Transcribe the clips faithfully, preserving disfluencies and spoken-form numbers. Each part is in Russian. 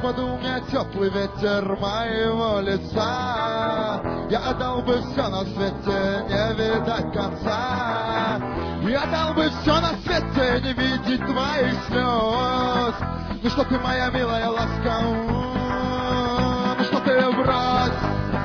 подул мне теплый ветер моего лица. Я отдал бы все на свете, не видать конца. Я отдал бы все на свете, не видеть твоих слез. Ну что ты, моя милая ласка, ну что ты брось.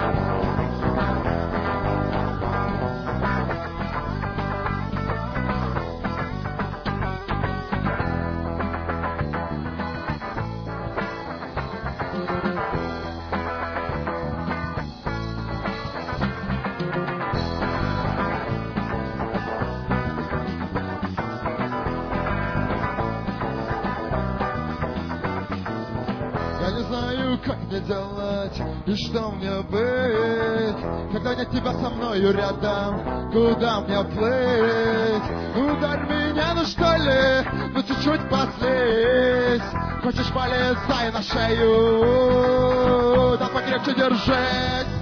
Как мне делать и что мне быть, когда нет тебя со мною рядом, куда мне плыть? Ударь меня, ну что ли, ну чуть-чуть послись. Хочешь, полезай на шею, да покрепче держись.